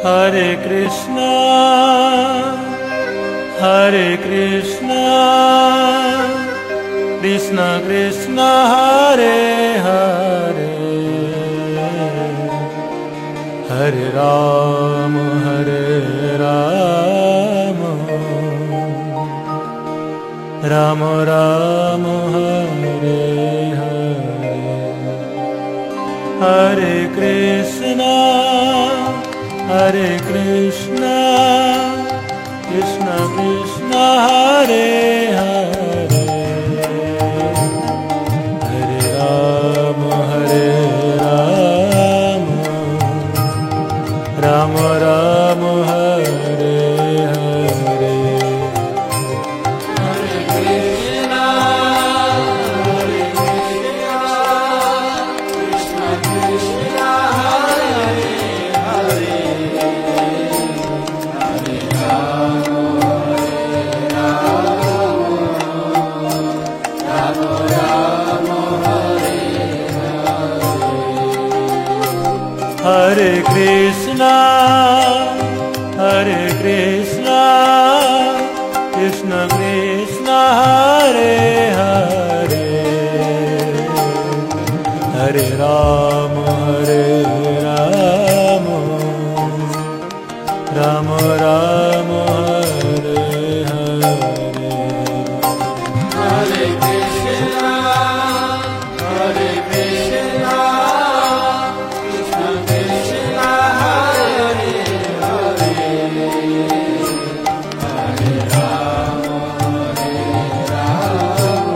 Hare Krishna, Hare Krishna, Krishna Krishna, Hare Hare, Hare Ram, Hare Ram, Ram Ram, Hare Hare, Hare Krishna, Hare Krishna, Krishna Krishna, Hare Hare, Hare Ram, Hare Ram, Ram Ram, Hare Hare, Hare Krishna, Hare Krishna, Krishna Krishna, Hare Hare, Hare Ram, Ram Ram, Hare Hare, Hare Krishna, Hare Krishna, Krishna Krishna, Hare Hare, Hare Ram, Hare Ram, Ram Ram, Hare Hare, Hare Krishna, Hare Krishna, Krishna Krishna, Hare Hare, Hare Ram, Hare Ram,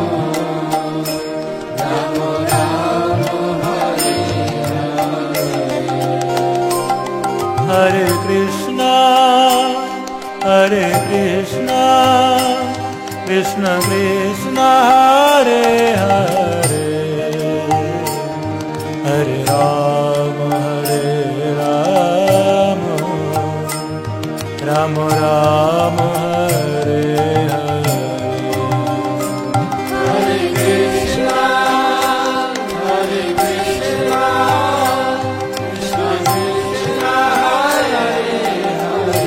Ram Ram, Hare Hare, Hare Krishna, Hare Krishna, Krishna Krishna, Hare Hare, Hare Ram, Hare Ram, Ram Ram, Hare Hare, Hare Krishna, Hare Krishna, Krishna Krishna, Hare Hare,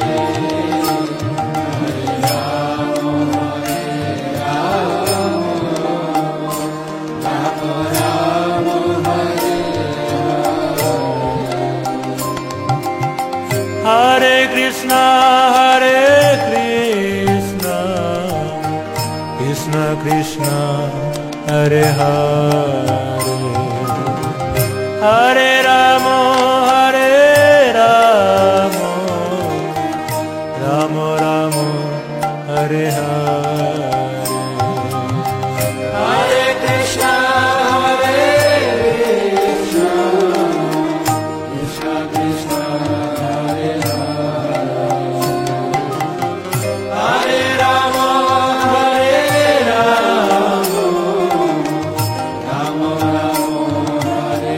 Hare Ram, Hare Ram, Ram Ram, Hare Hare, Hare Krishna, Hare Krishna, Krishna Krishna, Hare Hare, Hare Rama, Hare Rama, Rama Rama, Hare Hare, Hare Krishna, Hare Krishna, Krishna Krishna, Hare Hare, Hare Rama, Hare Rama, Rama Rama, Hare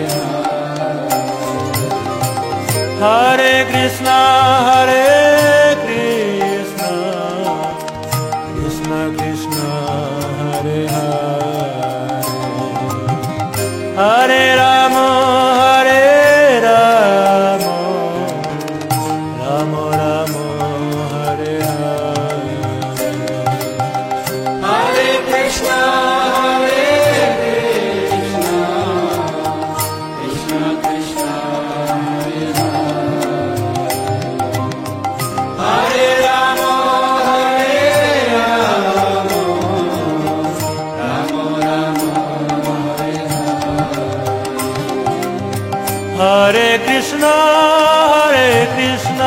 Hare, Hare Krishna, Hare Krishna, Krishna Krishna, Hare Hare, Hare Rama, Hare Rama, Rama Rama, Hare Hare, Hare Krishna, Hare Krishna, Krishna Krishna, Hare Hare, Hare Rama, Hare Rama, Rama Rama, Hare Hare, Hare Krishna, Hare Krishna,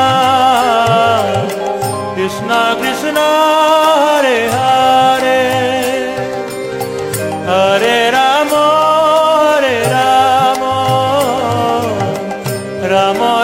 Krishna Krishna, Hare Hare, Hare Rama, Hare Rama, Rama